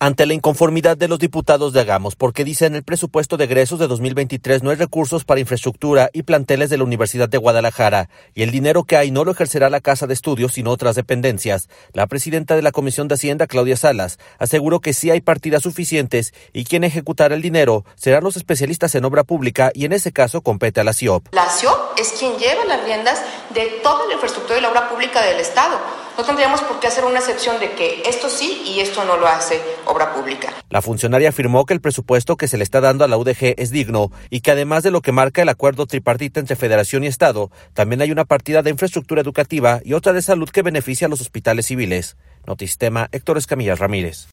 ante la inconformidad de los diputados de Hagamos, porque dicen el presupuesto de egresos de 2023 no hay recursos para infraestructura y planteles de la Universidad de Guadalajara, y el dinero que hay no lo ejercerá la Casa de Estudios, sino otras dependencias. La presidenta de la Comisión de Hacienda, Claudia Salas, aseguró que sí hay partidas suficientes y quien ejecutará el dinero serán los especialistas en obra pública y en ese caso compete a la CIOP. La CIOP es quien lleva las riendas de toda la infraestructura y la obra pública del Estado. No tendríamos por qué hacer una excepción de que esto sí y esto no lo hace obra pública. La funcionaria afirmó que el presupuesto que se le está dando a la UDG es digno y que además de lo que marca el acuerdo tripartita entre Federación y Estado, también hay una partida de infraestructura educativa y otra de salud que beneficia a los hospitales civiles. Notistema, Héctor Escamilla Ramírez.